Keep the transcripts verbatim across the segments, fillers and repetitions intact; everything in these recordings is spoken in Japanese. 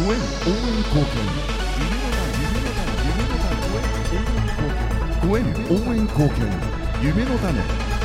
ご縁応援貢献ご縁応援貢献夢の種。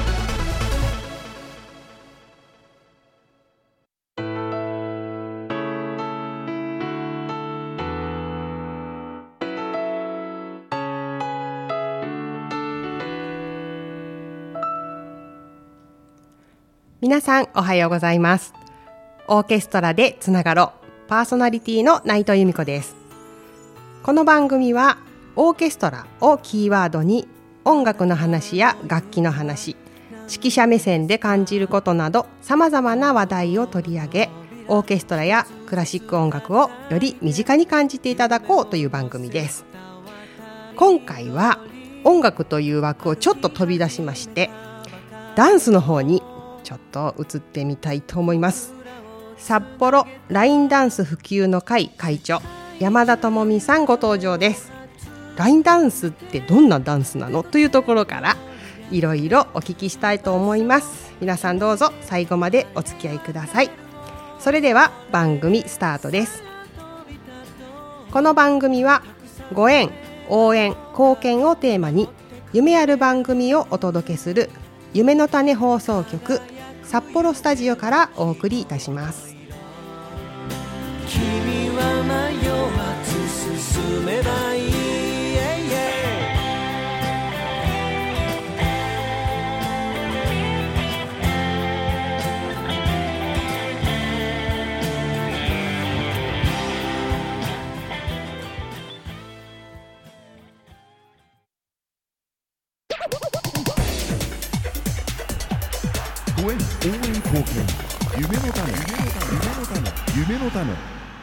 皆さんおはようございます。オーケストラでつながろうパーソナリティの内藤由美子です。この番組はオーケストラをキーワードに音楽の話や楽器の話、指揮者目線で感じることなどさまざまな話題を取り上げ、オーケストラやクラシック音楽をより身近に感じていただこうという番組です。今回は音楽という枠をちょっと飛び出しまして、ダンスの方にちょっと移ってみたいと思います。札幌ラインダンス普及の会会長山田智美さんご登場です。ラインダンスってどんなダンスなのというところからいろいろお聞きしたいと思います。皆さんどうぞ最後までお付き合いください。それでは番組スタートです。この番組はご縁、応援、貢献をテーマに夢ある番組をお届けする夢の種放送局札幌スタジオからお送りいたします。 君は迷わず進めばいい、yeah, yeah. ご縁応援貢献夢の種夢の種。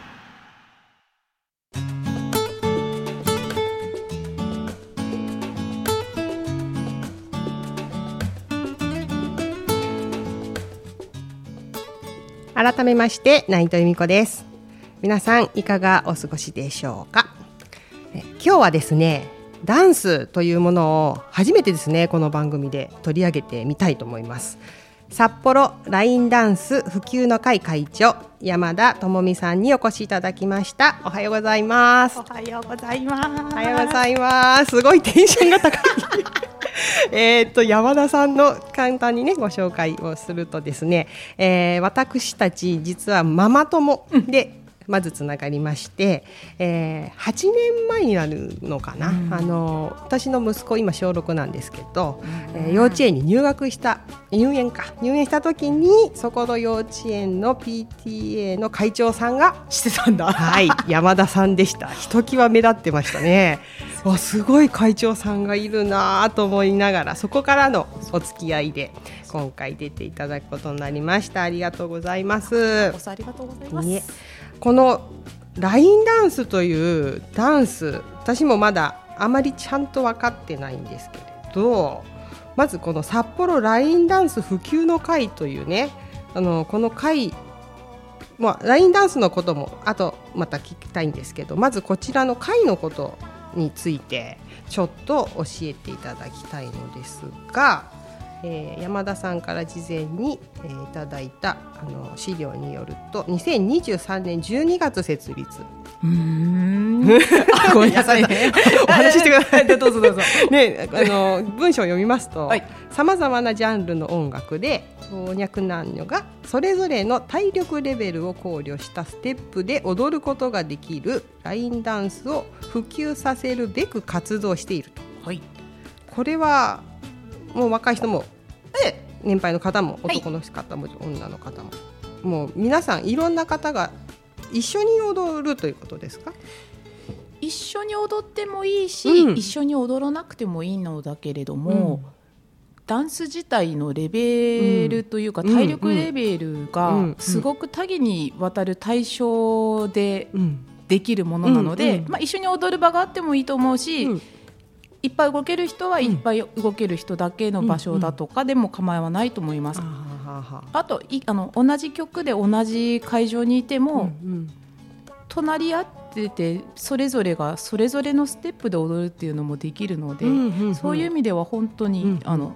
改めまして内藤由美子です。皆さんいかがお過ごしでしょうか。え今日はですね、ダンスというものを初めてですね、この番組で取り上げてみたいと思います。札幌ラインダンス普及の会会長山田智美さんにお越しいただきました。おはようございます。 おはようございます。 おはようございます。すごいテンションが高いえっと山田さんの簡単にねご紹介をするとですね、えー、私たち実はママ友で、うんまずつながりまして、えー、はちねんまえになるのかな、うん、あの私の息子今小ろくなんですけど、うんえー、幼稚園に入学した入園か入園した時にそこの幼稚園の ピーティーエー の会長さんがしてたんだ、はい、山田さんでした。ひときわ目立ってましたねわすごい会長さんがいるなと思いながら、そこからのお付き合いで今回出ていただくことになりました。ありがとうございます。 ありがとうございます、 ね、このラインダンスというダンス、私もまだあまりちゃんと分かってないんですけれど、まずこの札幌ラインダンス普及の会というね、あのこの会、まあ、ラインダンスのこともあとまた聞きたいんですけど、まずこちらの会のことについてちょっと教えていただきたいのですが、えー、山田さんから事前に、えー、いただいたあの資料によるとにせんにじゅうさんねんじゅうにがつ設立。 うーんごめんなさいねお話ししてくださいどうぞどうぞ、 ね、あの文章を読みますと、 はいさまざまなジャンルの音楽で老若男女がそれぞれの体力レベルを考慮したステップで踊ることができるラインダンスを普及させるべく活動していると、はい、これはもう若い人も、え年配の方も男の方も、はい、女の方ももう皆さんいろんな方が一緒に踊るということですか？ 一緒に踊ってもいいし、うん、一緒に踊らなくてもいいのだけれども、うん、ダンス自体のレベルというか、うん、体力レベルがすごく多岐にわたる対象でできるものなので、うんうんまあ、一緒に踊る場があってもいいと思うし、うんいっぱい動ける人はいっぱい動ける人だけの場所だとかでも構わないと思います、うんうん、あといあの同じ曲で同じ会場にいても、うんうん、隣り合っててそれぞれがそれぞれのステップで踊るっていうのもできるので、うんうんうん、そういう意味では本当に、うん、あの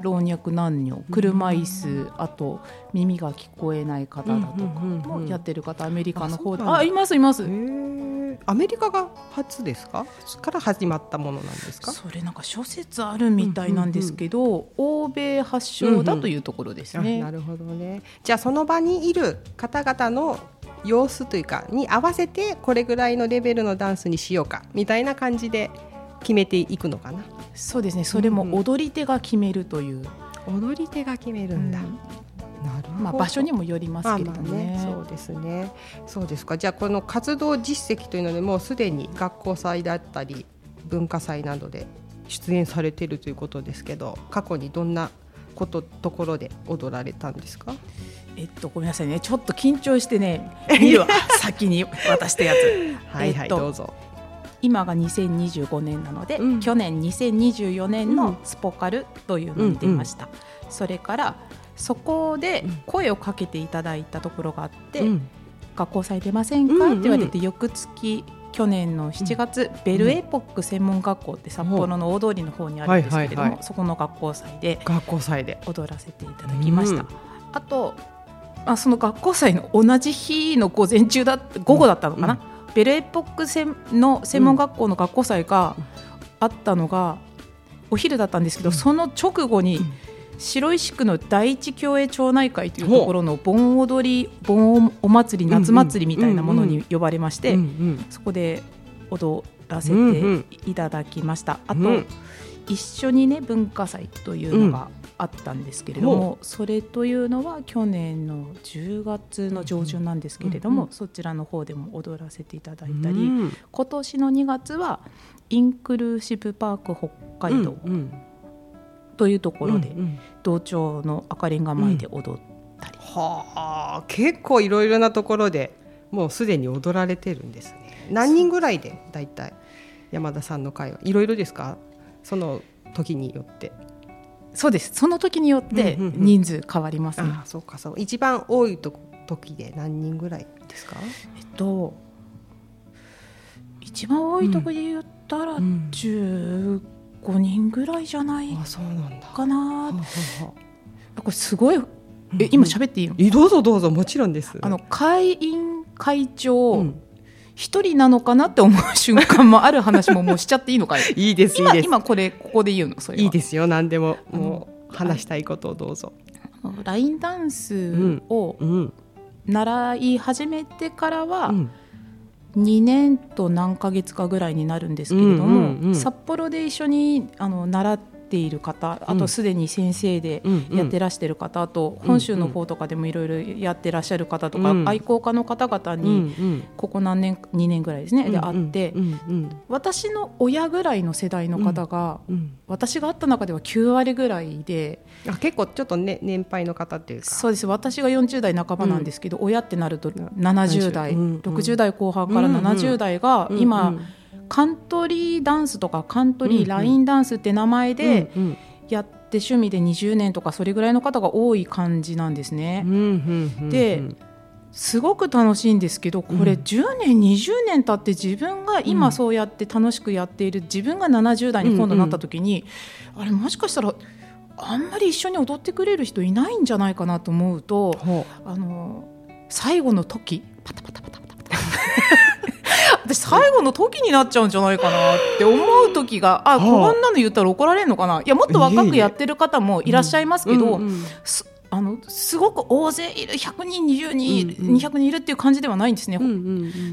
老若男女、車椅子、あと耳が聞こえない方だとかもやってる方、アメリカの方で、あ、いますいます。 へー、アメリカが初ですか？から始まったものなんですか？ それなんか諸説あるみたいなんですけど、うんうんうん、欧米発祥だというところですね。 うんうん、なるほどね。じゃあその場にいる方々の様子というかに合わせてこれぐらいのレベルのダンスにしようかみたいな感じで決めていくのかな。 そうですね。それも踊り手が決めるという、 うんうん、踊り手が決めるんだ、うん、なるほど。 まあ、場所にもよりますけれども ね,、まあ、まあねそうですね。そうですか。じゃあこの活動実績というのでもうすでに学校祭だったり文化祭などで出演されているということですけど、過去にどんなことところで踊られたんですか？ えっと、ごめんなさいね、ちょっと緊張してね見るわ先に渡したやつはいはい、えっと、どうぞ。 今がにせんにじゅうごねんなので、うん、去年にせんにじゅうよねんのスポカルというのに出ました、うんうん、それからそこで声をかけていただいたところがあって、うん、学校祭出ませんか、うんうん、って言われて、翌月去年のしちがつ、うん、ベルエポック専門学校って札幌の大通りの方にあるんですけれども、はいはいはい、そこの学校祭で学校祭で踊らせていただきました、うん、あとあその学校祭の同じ日の午前中だ午後だったのかな、うん、ベルエポック専の専門学校の学校祭があったのがお昼だったんですけど、うん、その直後に白石区の第一協栄町内会というところの盆踊り盆お祭り夏祭りみたいなものに呼ばれまして、うんうん、そこで踊らせていただきました、うんうん、あと、うん、一緒にね文化祭というのがあったんですけれども、うん、それというのは去年のじゅうがつの上旬なんですけれども、うんうん、そちらの方でも踊らせていただいたり、うん、今年のにがつはインクルーシブパーク北海道というところで、うんうん、同町の赤レンガ前で踊ったり、うん、 はあ、結構いろいろなところでもうすでに踊られてるんですね。何人ぐらいでだいたい山田さんの会はいろいろですか？その時によって。 そうです。その時によって人数変わりますね、うんうんうん、 あ、そうかそう。一番多いと時で何人ぐらいですか？ えっと一番多い時で言ったらじゅうごにんぐらいじゃないかな。あ、これすごい。え、今喋っていいの？ え、どうぞどうぞ、もちろんです。 あの会員会長、うん、一人なのかなって思う瞬間もある話ももうしちゃっていいのかい？ いいですいいです。 今これここで言うの？それはいいですよ。何でももう話したいことをどうぞ。 ラインダンスを習い始めてからは、うんうん、にねんと何ヶ月かぐらいになるんですけれども、うんうんうん、札幌で一緒にあの習ってている方、あとすでに先生でやってらしてる方、あと本州の方とかでもいろいろやってらっしゃる方とか、愛好家の方々にここ何年にねんぐらいですねで会って、私の親ぐらいの世代の方が私が会った中ではきゅうわりぐらいで、 あ、結構ちょっと、ね、年配の方っていうか。 そうです。私がよんじゅうだいなかばなんですけど、親ってなるとななじゅうだい、ろくじゅうだいこう半からななじゅうだいが今カントリーダンスとかカントリーラインダンスって名前でやって趣味でにじゅうねんとかそれぐらいの方が多い感じなんですね。ですごく楽しいんですけど、これじゅうねんにじゅうねん経って自分が今そうやって楽しくやっている自分がななじゅうだいに今度なった時に、あれもしかしたらあんまり一緒に踊ってくれる人いないんじゃないかなと思うと、あの最後の時パタパタパタパタパタ私最後の時になっちゃうんじゃないかなって思う時が、あ、こんなの言ったら怒られるのかな。いや、もっと若くやってる方もいらっしゃいますけど、すあのすごく大勢いる、ひゃくにんにじゅうにんいる、うんうん、にひゃくにんいるっていう感じではないんですね、うんうんうん、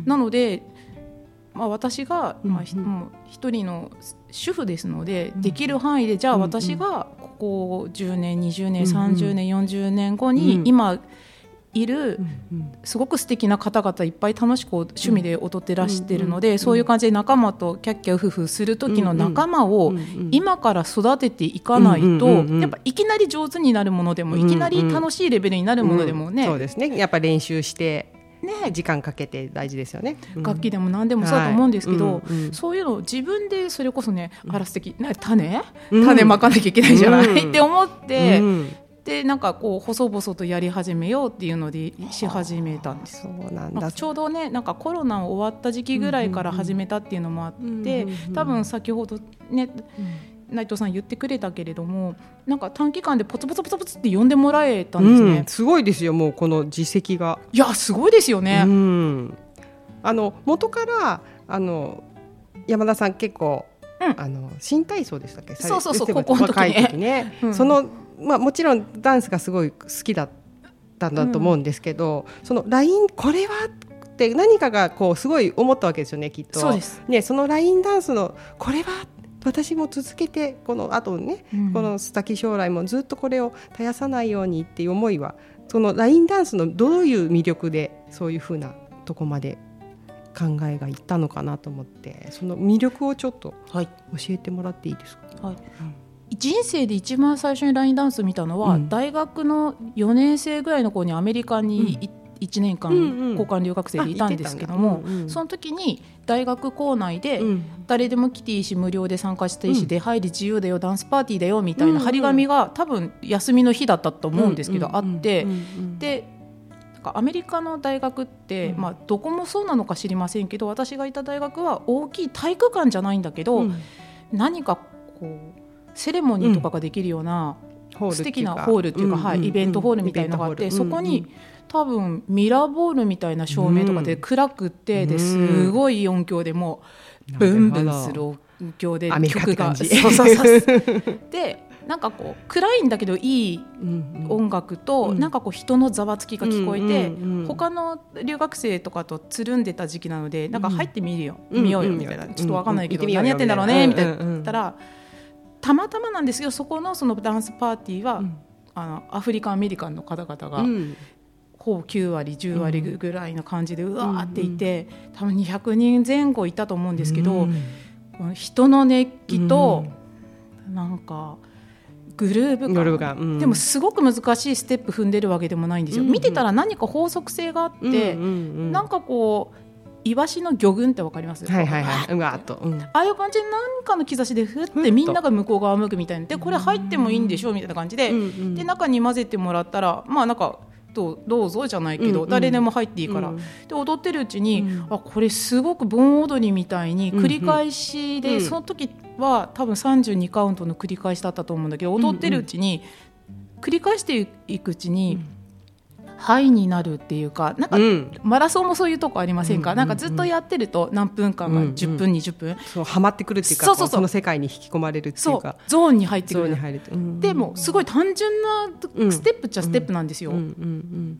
なので、まあ、私が、まあ、もう一人の主婦ですので、できる範囲でじゃあ私がここじゅうねんにじゅうねんさんじゅうねんよんじゅうねんごに今いるすごく素敵な方々いっぱい楽しく趣味で踊ってらしてるので、そういう感じで仲間とキャッキャウフフする時の仲間を今から育てていかないと、やっぱいきなり上手になるものでもいきなり楽しいレベルになるものでもね、 そうですね、やっぱ練習してね、時間かけて大事ですよね、 うん、楽器でも何でもそうだと思うんですけど、はい、うんうん、そういうのを自分でそれこそね、あら素敵な種、うん、種まかなきゃいけないじゃない、うん、って思って、うん、でなんかこう細々とやり始めようっていうのでし始めたんです。 そうなんだ。 ちょうどね、なんかコロナ終わった時期ぐらいから始めたっていうのもあって、うんうんうん、多分先ほどね、うん、 内藤さん言ってくれたけれども、なんか短期間でポツポツポツポツって呼んでもらえたんですね、 うん、すごいですよ。もうこの実績が、 いやすごいですよね、 うん、あの元からあの山田さん結構、うん、あの新体操でしたっけ？ そうそうそう、高校の時に、 若い時ね、うん、その、まあ、もちろんダンスがすごい好きだったんだと思うんですけど、うん、その ライン これはって何かがこうすごい思ったわけですよね、きっと。 そうです、 ね、そのラインダンスのこれは私も続けてこの後ね、うん、この先将来もずっとこれを絶やさないようにっていう思いは、そのラインダンスのどういう魅力でそういうふうなとこまで考えがいったのかなと思って、その魅力をちょっと教えてもらっていいですか？ はい、うん、人生で一番最初にラインダンス見たのは、うん、大学のよねん生ぐらいの子にアメリカに行って、いちねんかん交換留学生でいたんですけども、うんうん、その時に大学校内で誰でも来ていいし無料で参加していいし、うん、出入り自由だよ、ダンスパーティーだよみたいな張り紙が多分休みの日だったと思うんですけど、あって、でなんかアメリカの大学って、まあ、どこもそうなのか知りませんけど、私がいた大学は大きい体育館じゃないんだけど、うん、何かこうセレモニーとかができるような、うん、素敵なホールっていうか、はい、イベントホールみたいなのがあって、そこに多分ミラーボールみたいな照明とかで暗くて、ですごい音響でもうブンブンする音響で曲がそうそうそうでなんかこう暗いんだけどいい音楽と、なんかこう人のざわつきが聞こえて、他の留学生とかとつるんでた時期なので、なんか入ってみるよ、見ようよみたいな、ちょっと分かんないけど何やってんだろうねみたいな言ったら、たまたまなんですけど、そこのそのダンスパーティーはあのアフリカンアメリカンの方々がほぼきゅうわりじゅうわりぐらいの感じでうわーっていて、多分にひゃくにんぜん後いたと思うんですけど、人の熱気となんかグルーヴ が, が、うん、でもすごく難しいステップ踏んでるわけでもないんですよ、うんうん、見てたら何か法則性があって、うんうんうん、なんかこうイワシの魚群ってわかります？はいはいはい、うわっと、うん、ああいう感じで何かの兆しでふってみんなが向こう側向くみたいなで、これ入ってもいいんでしょみたいな感じで、うんうん、で中に混ぜてもらったら、まあなんかどう、どうぞじゃないけど、うんうん、誰でも入っていいから、うん、で踊ってるうちに、うん、あこれすごく盆踊りみたいに繰り返しで、うんうん、その時は多分さんじゅうにカウントの繰り返しだったと思うんだけど、踊ってるうちに、うんうん、繰り返していくうちに、うんハイになるっていうか、なんかマラソンもそういうとこありませんか、うん、なんかずっとやってると何分間か、うん、じゅっぷんにじゅっぷんそうハマってくるっていうか、そうそうそう、その世界に引き込まれるっていうか、 そうゾーンに入ってくる、 入る、うん、 でもすごい単純なステップっちゃステップなんですよ、うんうんうん、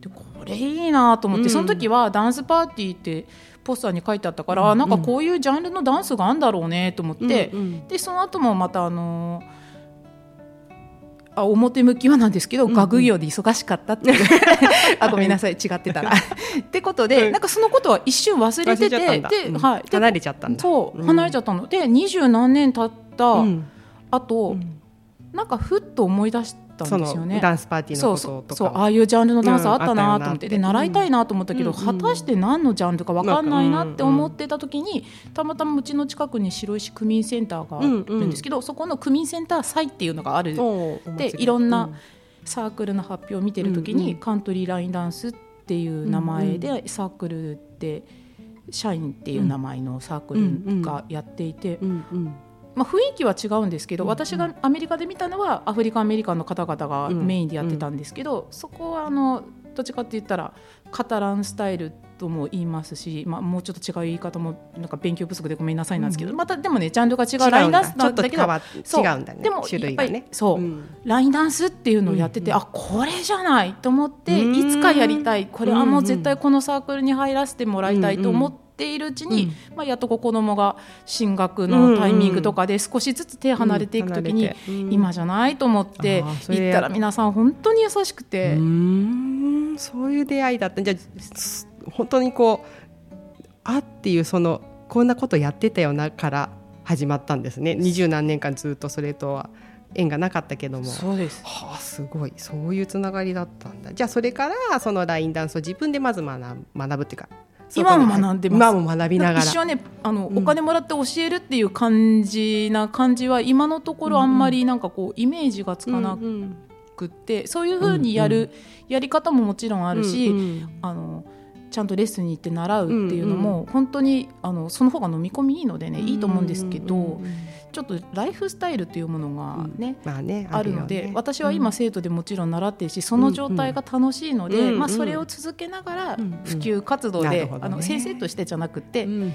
でこれいいなと思って、うん、その時はダンスパーティーってポスターに書いてあったから、うん、なんかこういうジャンルのダンスがあるんだろうねと思って、うんうん、でその後もまたあのーあ表向きはなんですけど、うんうん、学業で忙しかったっていうあごめんなさい違ってたらってことで、うん、なんかそのことは一瞬忘れてて、で、 うんはい、で離れちゃったんだ、 そう、うん、離れちゃったので二十何年経ったあと、うん、なんかふっと思い出したんですよね、 ダンスパーティーのこととか、 そうそうそう、ああいうジャンルのダンスあったなと思って、うん、で習いたいなと思ったけど、うん、果たして何のジャンルか分かんないなって思ってた時に、たまたまうちの近くに白石区民センターがあるんですけど、うんうん、そこの区民センター祭っていうのがあるで、いろんなサークルの発表を見てる時に、うんうん、カントリーラインダンスっていう名前でサークルで社員っていう名前のサークルがやっていて、うんうんうんまあ、雰囲気は違うんですけど、うんうん、私がアメリカで見たのはアフリカンアメリカンの方々がメインでやってたんですけど、うんうん、そこはあのどっちかって言ったらカタランスタイルとも言いますし、まあ、もうちょっと違う言い方もなんか勉強不足でごめんなさいなんですけど、うん、またでもねジャンルが違うラインダンスなんだけど、ちょっと違うんだね、でも種類がね、そう、うん、ラインダンスっていうのをやってて、うんうん、あこれじゃないと思って、いつかやりたい、これはもう絶対このサークルに入らせてもらいたいと思って、うんうんているうちに、うんまあ、やっと子供が進学のタイミングとかで少しずつ手離れていくときに、うんうん、今じゃないと思って行ったら皆さん本当に優しくて、うーんそういう出会いだった。じゃあ本当にこうあっていうそのこんなことやってたよなから始まったんですね。二十何年間ずっとそれとは縁がなかったけども、 そうです、 はあ、すごいそういうつながりだったんだ。じゃあそれからそのラインダンスを自分でまず学ぶ、学ぶっていうか今も学んでます。 今も学びながら一緒ねあの、うん、お金もらって教えるっていう感じな感じは今のところあんまりなんかこうイメージがつかなくって、うんうん、そういう風にやる、うんうん、やり方ももちろんあるし、うんうん、あのちゃんとレッスンに行って習うっていうのも、うんうん、本当にあのその方が飲み込みいいのでね、いいと思うんですけど、うんうんうん、ちょっとライフスタイルというものが ね,、うんまあ、ねあるので、ね、私は今生徒でもちろん習ってるし、その状態が楽しいので、うんうんまあ、それを続けながら普及活動で、うんうんね、あの先生としてじゃなくて、うんうん、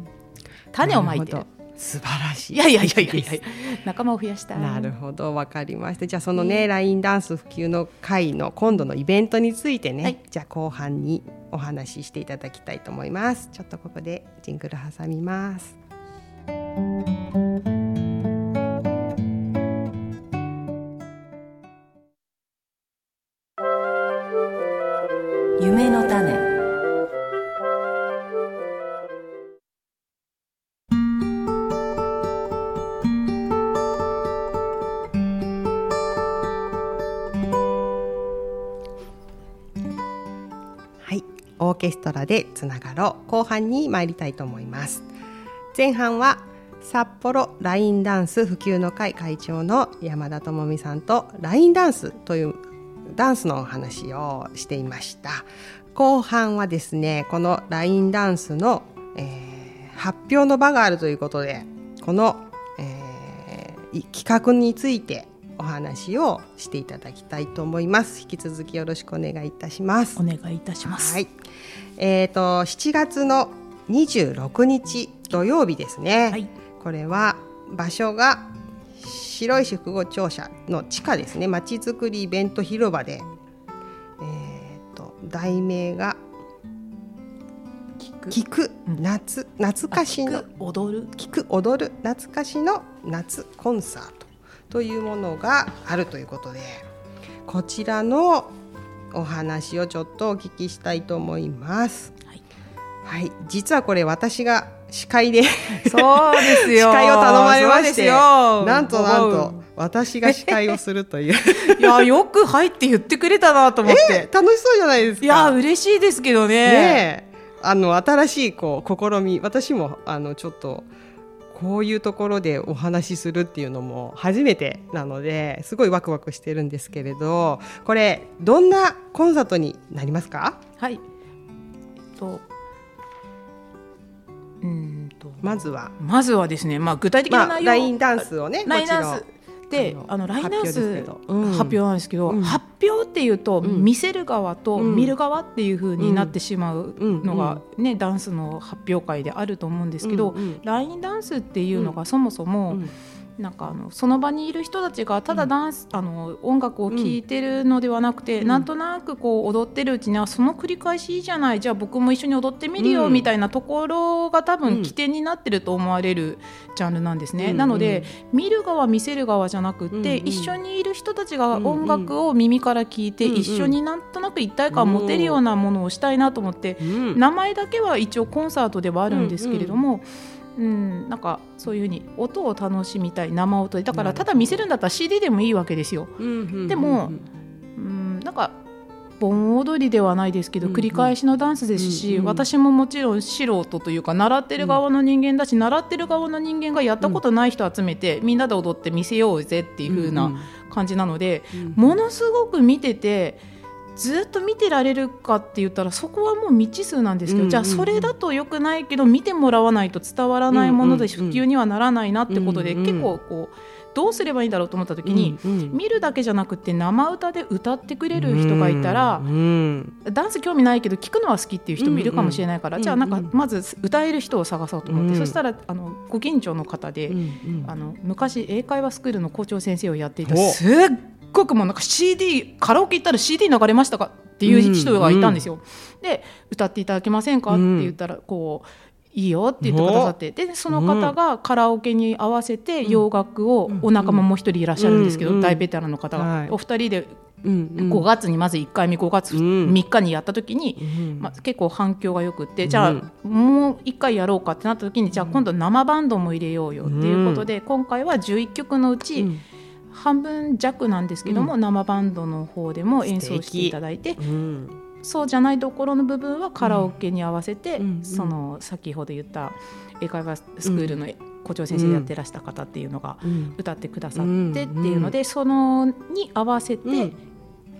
種をまいてる。 素晴らしい。 いやいやいやいやいや仲間を増やしたい。 なるほど、わかりました。じゃあそのね、ラインダンス普及の会の今度のイベントについてね、はい、じゃあ後半にお話ししていただきたいと思います。ちょっとここでジングル挟みます。 夢の種。 オーケストラでつながろう後半に参りたいと思います。前半は札幌ラインダンス普及の会会長の山田智美さんとラインダンスというダンスのお話をしていました。後半はですね、このラインダンスの、えー、発表の場があるということで、この、えー、企画についてお話をしていただきたいと思います。引き続きよろしくお願いいたします。 お願いいたします。 はい、えーと、しちがつのにじゅうろくにち土曜日ですね、はい、これは場所が白石複合庁舎の地下ですね、まちづくりイベント広場で、えーと、題名が聞く夏、懐かしの聞く踊る聞く踊る懐かしの夏コンサートというものがあるということで、こちらのお話をちょっとお聞きしたいと思います。はい、はい、実はこれ私が司会でそうですよ司会を頼まれまして、なんとなんと私が司会をするといういやよく入って言ってくれたなと思って。 楽しそうじゃないですか。 いや嬉しいですけど ね, ねあの新しいこう試み、私もあのちょっとこういうところでお話しするっていうのも初めてなのですごいワクワクしてるんですけれど、これどんなコンサートになりますか？ はい、えっとうんとまずはまずはですね、まあ、具体的な内容、 まあ、ラインダンスをね、 ラインダンスであのラインダンス発表なんですけど、 うん、 発表っていうと、うん、見せる側と見る側っていう風になってしまうのが、ね、ダンスの発表会であると思うんですけど、うんうん、ラインダンスっていうのがそもそも、うんなんかあのその場にいる人たちがただダンス、うん、あの音楽を聴いてるのではなくて、うん、なんとなくこう踊ってるうちにはその繰り返しいいじゃない、じゃあ僕も一緒に踊ってみるよ、うん、みたいなところが多分起点になってると思われるジャンルなんですね、うん、なので見る側見せる側じゃなくって、うん、一緒にいる人たちが音楽を耳から聴いて、うん、一緒になんとなく一体感を持てるようなものをしたいなと思って、うん、名前だけは一応コンサートではあるんですけれども、うんうんうん、なんかそういう風に音を楽しみたい、生音で、だからただ見せるんだったら シーディー でもいいわけですよ、うんうんうんうん、でも、うん、なんか盆踊りではないですけど、うんうん、繰り返しのダンスですし、うんうん、私ももちろん素人というか習ってる側の人間だし、うん、習ってる側の人間がやったことない人を集めて、うん、みんなで踊って見せようぜっていう風な感じなので、うんうん、ものすごく見ててずっと見てられるかって言ったらそこはもう未知数なんですけど、うんうんうん、じゃあそれだと良くないけど見てもらわないと伝わらないもので普及にはならないなってことで、うんうんうん、結構こうどうすればいいんだろうと思った時に、うんうん、見るだけじゃなくて生歌で歌ってくれる人がいたら、うんうん、ダンス興味ないけど聴くのは好きっていう人もいるかもしれないから、うんうん、じゃあなんかまず歌える人を探そうと思って、うん、そしたらあのご近所の方で、うんうん、あの昔英会話スクールの校長先生をやっていたすっごくもうなんか シーディー カラオケ行ったら シーディー 流れましたかっていう人がいたんですよ、うんうん、で歌っていただけませんかって言ったらこういいよって言ってくださって、でその方がカラオケに合わせて洋楽を、お仲間も一人いらっしゃるんですけど、大ベテランの方が、はい、お二人でごがつにまずいっかいめごがつみっかにやった時に、うんまあ、結構反響がよくって、じゃあもういっかいやろうかってなった時に、じゃあ今度生バンドも入れようよっていうことで、今回はじゅういっきょくのうち、うん半分弱なんですけども、うん、生バンドの方でも演奏していただいて、うん、そうじゃないところの部分はカラオケに合わせて、うん、その先ほど言った英会話スクールの校長先生でやってらした方っていうのが歌ってくださってっていうので、そのに合わせて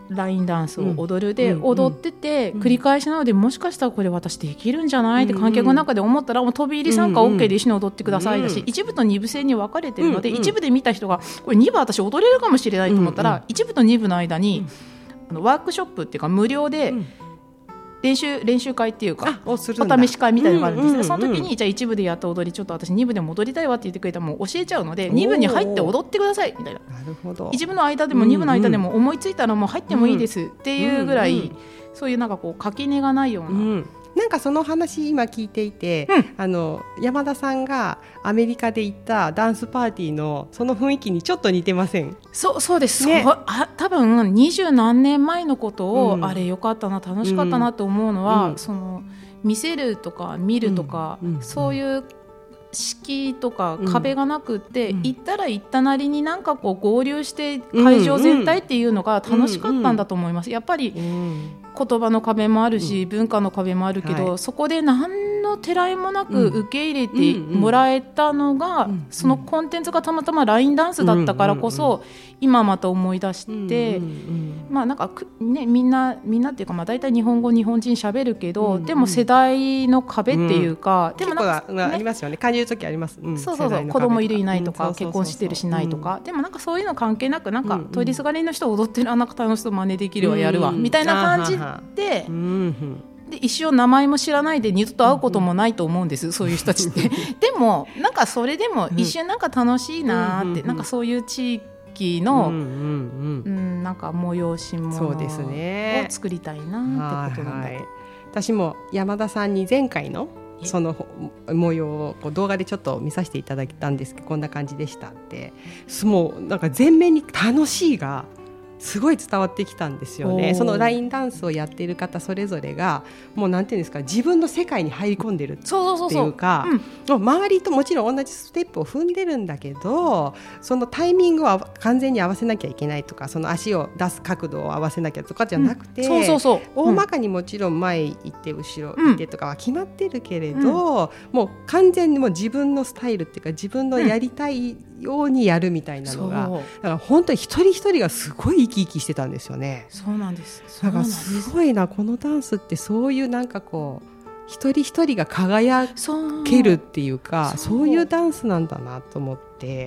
ラインダンスを踊るで、 うん踊ってて、 うん繰り返しなので、もしかしたらこれ私できるんじゃないって観客の中で思ったら、もう飛び入り参加 OK で一緒に踊ってくださいだし、 うん一部と二部制に分かれてるので、 うん一部で見た人がこれに部私踊れるかもしれないと思ったら、 うん一部と二部の間に、あのワークショップっていうか無料でうん練習、練習会っていうかあをするんだお試し会みたいなのがあるんですね、 うんうんうんその時にじゃあ一部でやった踊りちょっと私二部でも踊りたいわって言ってくれたらもう教えちゃうので、二部に入って踊ってくださいみたいな、 なるほど。 一部の間でも二部の間でも思いついたらもう入ってもいいですっていうぐらい、 うんうんそういうなんかこう垣根がないような、 うんなんかその話今聞いていて、 うんあの山田さんがアメリカで行ったダンスパーティーのその雰囲気にちょっと似てません？ そうそうです、 ねそうあ多分二十何年前のことを、 うんあれよかったな楽しかったなと思うのは、 うんその見せるとか見るとか、 うんうんそういう敷居とか壁がなくって、 うん行ったら行ったなりになんかこう合流して会場全体っていうのが楽しかったんだと思います。やっぱりうん言葉の壁もあるし、文化の壁もあるけど、 はいそこで何のてらいもなくうん受け入れてもらえたのが、 うんそのコンテンツがたまたまラインダンスだったからこそ、今また思い出して、 うんうんまあなんかくね、みんなみんなっていうか、まあ、大体日本語日本人喋るけど、 うんでも世代の壁っていうか、でも結構なんか、 なありね、 ますよね。感じる時あります。うんそうそうそう、 世代の壁とか子供いるいないとか、 うん結婚してるしないとか、でもなんかそういうの関係なく、なんかうんうん通りすがりの人踊ってるあなたの人真似できるわ、やるわ、 うんみたいな感じあははでうんうんで一生名前も知らないで二度と会うこともないと思うんです、そういう人たちってでもなんかそれでも一瞬なんか楽しいなーって、 うんなんかそういう地域うんの、 うんううんん、なんか催し物そうですねを作りたいなってことなんだと、 はいはい私も山田さんに前回のその模様をこう動画でちょっと見させていただいたんですけど、こんな感じでしたって、もうなんか全面に楽しいがすごい伝わってきたんですよね。 おーそのラインダンスをやっている方それぞれがもうなんていうんですか、自分の世界に入り込んでるってそうそうそうそういうか、もう周りともちろん同じステップを踏んでるんだけど、そのタイミングを完全に合わせなきゃいけないとか、その足を出す角度を合わせなきゃとかじゃなくて、 うんそうそうそう大まかにもちろん前行って後ろうん行ってとかは決まってるけれど、もう完全にもう自分のスタイルっていうか自分のやりたいようにやるみたいなのが、 そうだから本当に一人一人がすごい生き生きしてたんですよね。 そうなんですだからすごいな、このダンスってそういうなんかこう一人一人が輝そうけるっていうか、 そうそういうダンスなんだなと思って、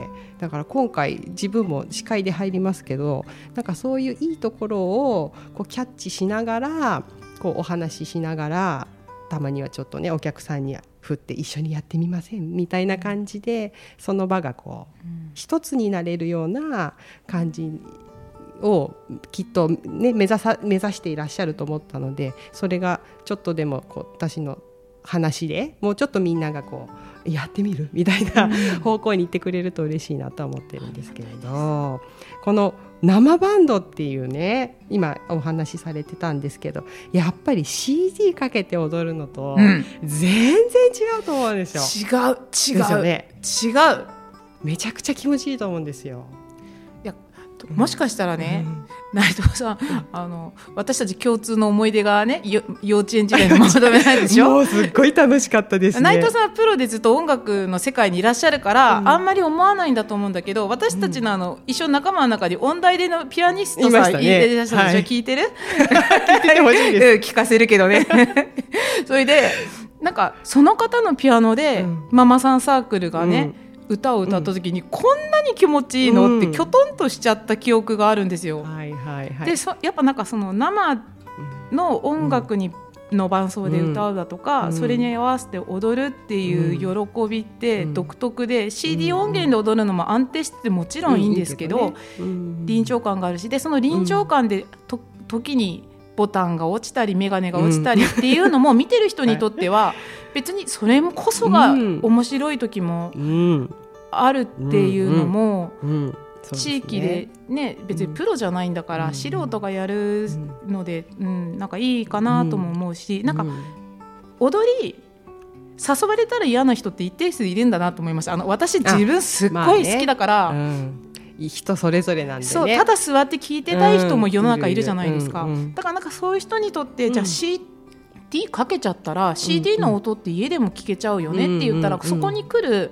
だから今回自分も司会で入りますけど、なんかそういういいところをこうキャッチしながらこうお話ししながら、たまにはちょっとねお客さんに振って一緒にやってみませんみたいな感じで、その場がこう一つになれるような感じをきっと、ね、目指さ目指していらっしゃると思ったので、それがちょっとでもこう私の話でもうちょっとみんながこうやってみるみたいな方向に行ってくれると嬉しいなと思ってるんですけれど、この生バンドっていうね今お話しされてたんですけど、やっぱり シーディー かけて踊るのとうん全然違うと思うんですよ。 違う違ですよう、 ね、 違うめちゃくちゃ気持ちいいと思うんですよ。 いやもしかしたらね、内藤さん、あの私たち共通の思い出がね、よ幼稚園時代のままだめなんでしょもうすっごい楽しかったですね。 内藤さんはプロでずっと音楽の世界にいらっしゃるから、 うんあんまり思わないんだと思うんだけど、私たちのあの、一緒の仲間の中に音大でのピアニストさんいいましたねてらっしゃるでしょ、 はい聞いてる聞いててほしいです。 うん聞かせるけどねそれでなんかその方のピアノで、 うんママさんサークルがね、歌を歌った時に、こんなに気持ちいいの、ってうんきょとんとしちゃった記憶があるんですよ。 はいはいはい。 でそやっぱなんかその生の音楽に、の伴奏で歌うだとか、 うんそれに合わせて踊るっていう喜びって独特で、うん、シーディー 音源で踊るのも安定しててもちろんいいんですけど、 うんいいけどね、うん、 臨場感があるし、でその臨場感でと時にボタンが落ちたり眼鏡が落ちたりっていうのも見てる人にとっては別にそれこそが面白い時もあるっていうのも地域でね、別にプロじゃないんだから素人がやるので、うん、なんかいいかなとも思うし、なんか踊り誘われたら嫌な人って一定数いるんだなと思いました。あの私自分すっごい好きだから、 人それぞれなんでね、 そうただ座って聴いてたい人も世の中いるじゃないですか、うんうん、だからなんかそういう人にとって、うん、じゃあ シーディー かけちゃったら、うん、シーディー の音って家でも聴けちゃうよねって言ったら、うんうん、そこに来る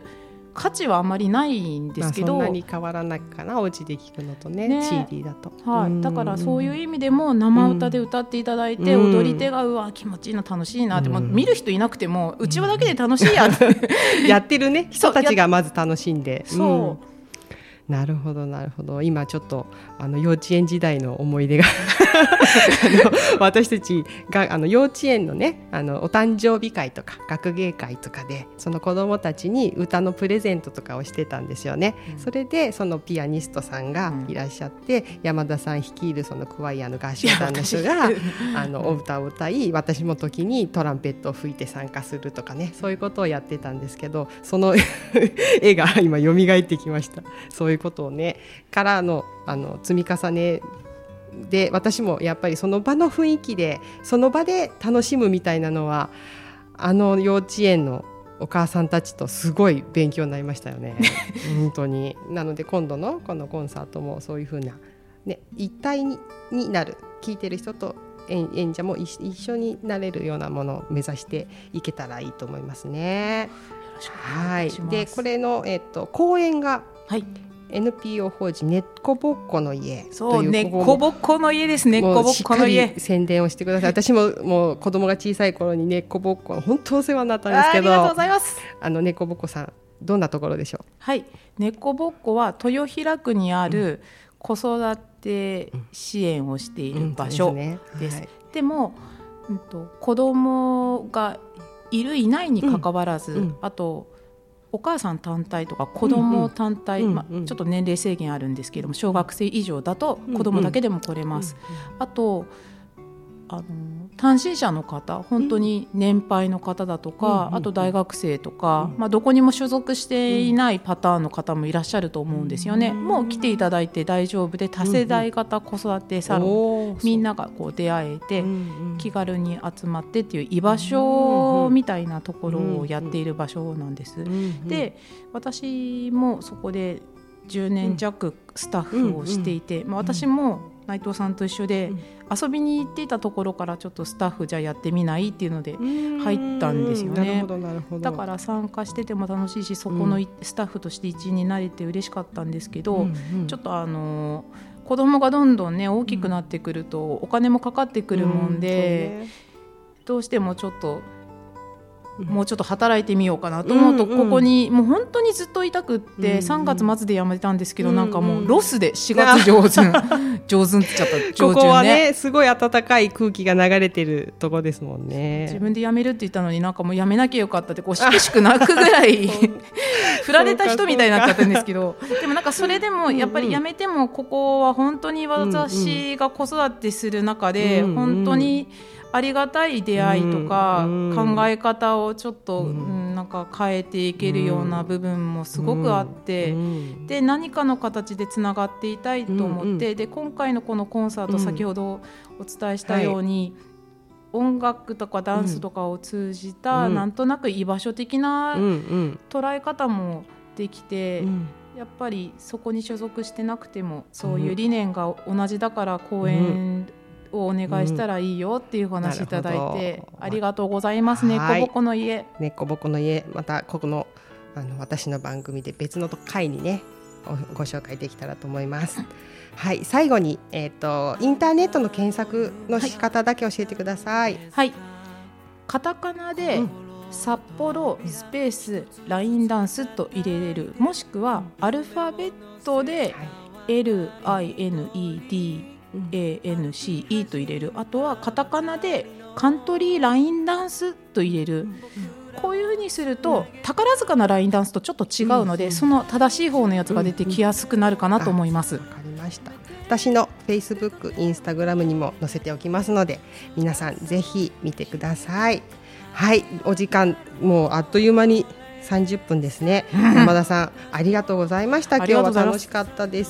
価値はあまりないんですけど、 まあ、そんなに変わらないかな、お家で聞くのと ね, ねシーディー だと、 はい、だからそういう意味でも生歌で歌っていただいて、うん、踊り手がうわ気持ちいいな楽しいなって、うん、見る人いなくてもうちわだけで楽しいやって、うん、 やってる、ね、人たちがまず楽しんで、 そう、うんなるほどなるほど。今ちょっとあの幼稚園時代の思い出があの私たちがあの幼稚園のねあのお誕生日会とか学芸会とかでその子どもたちに歌のプレゼントとかをしてたんですよね、うん、それでそのピアニストさんがいらっしゃって、うん、山田さん率いるそのクワイアの合唱団の人があのお歌を歌い、私も時にトランペットを吹いて参加するとかね、そういうことをやってたんですけど、その絵が今蘇ってきました。そういうことをねからの、あの積み重ねで、私もやっぱりその場の雰囲気でその場で楽しむみたいなのはあの幼稚園のお母さんたちとすごい勉強になりましたよね本当に。なので今度のこのコンサートもそういう風な、ね、一体 に, になる聴いてる人と演者も一緒になれるようなものを目指していけたらいいと思いますね。はい、でこれの、えっと、講演が、はい、エヌピーオー 法人ねっこぼっこの家、 そうねっこぼっこの家ですね。ねっこぼっこの家、しっかり宣伝をしてください。私ももう子供が小さい頃にねっこぼっこ本当お世話になったんですけど、 あ, ありがとうございます。 あのねっこぼっこさんどんなところでしょう。 はい、ねっこぼっこは豊平区にある子育て支援をしている場所です、うんうんですねはい、でも、うん、と子供がいるいないにかかわらず、うんうん、あとお母さん単体とか子供単体、うんうんまあ、ちょっと年齢制限あるんですけれども、小学生以上だと子供だけでも来れます、うんうん、あとあの単身者の方、本当に年配の方だとか、うん、あと大学生とか、うんまあ、どこにも所属していないパターンの方もいらっしゃると思うんですよね、うん、もう来ていただいて大丈夫で、多世代型子育てサロン、うん、みんながこう出会えて、うん、気軽に集まってっていう居場所みたいなところをやっている場所なんです、うん、で私もそこでじゅうねん弱スタッフをしていて、うんまあ、私も内藤さんと一緒で遊びに行っていたところからちょっとスタッフじゃあやってみないっていうので入ったんですよね。 なるほどなるほど。 だから参加してても楽しいし、そこのスタッフとして一員になれて嬉しかったんですけど、うんうん、ちょっとあの子供がどんどんね大きくなってくるとお金もかかってくるもんで、うんね、どうしてもちょっともうちょっと働いてみようかなと思うと、ここにもう本当にずっといたくってさんがつ末で辞めたんですけど、なんかもうロスでしがつ上旬上旬って言っちゃった上旬ね。 ここはねすごい暖かい空気が流れてるとこですもんね。 自分で辞めるって言ったのになんかもう辞めなきゃよかったってこうしくしく泣くぐらい振られた人みたいになっちゃったんですけど、でもなんかそれでもやっぱり辞めてもここは本当に私が子育てする中で本当にありがたい出会いとか考え方をちょっとなんか変えていけるような部分もすごくあって、で何かの形でつながっていたいと思って、で今回のこのコンサート、先ほどお伝えしたように音楽とかダンスとかを通じたなんとなく居場所的な捉え方もできて、やっぱりそこに所属してなくてもそういう理念が同じだから公演をお願いしたらいいよっていうお話いただいて、うん、ありがとうございます。ねっこぼこの家、 ねっこぼこの家、またここの、あの私の番組で別の回にねご紹介できたらと思いますはい、最後に、えーと、インターネットの検索の仕方だけ教えてください。 はい、はい、カタカナで、うん、札幌スペースラインダンスと入れれる、もしくはアルファベットで エルアイエヌイーディーエーエヌシーイー と入れる、あとはカタカナでカントリーラインダンスと入れる、うんうん、こういう風にすると、うん、宝塚のラインダンスとちょっと違うので、うんうん、その正しい方のやつが出てきやすくなるかなと思います。 わかりました。私の Facebook、Instagram にも載せておきますので、皆さんぜひ見てください。はい、お時間もうあっという間にさんじゅっぷんですね、うん、山田さんありがとうございました。今日は楽しかったです。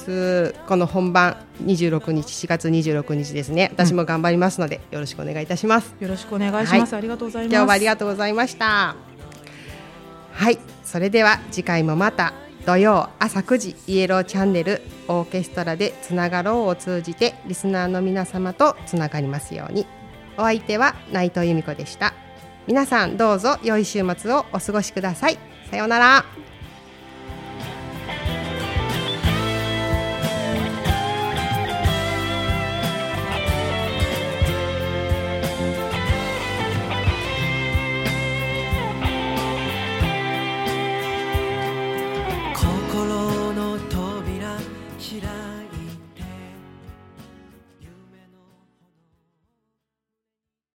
この本番にじゅうろくにちしがつにじゅうろくにちですね、私も頑張りますので、うん、よろしくお願いいたします。 よろしくお願いします、はい、ありがとうございます。 今日はありがとうございました。はい、それでは次回もまた土曜朝くじイエローチャンネルオーケストラでつながろうを通じてリスナーの皆様とつながりますように。お相手は内藤由美子でした。皆さんどうぞ良い週末をお過ごしください。さようなら。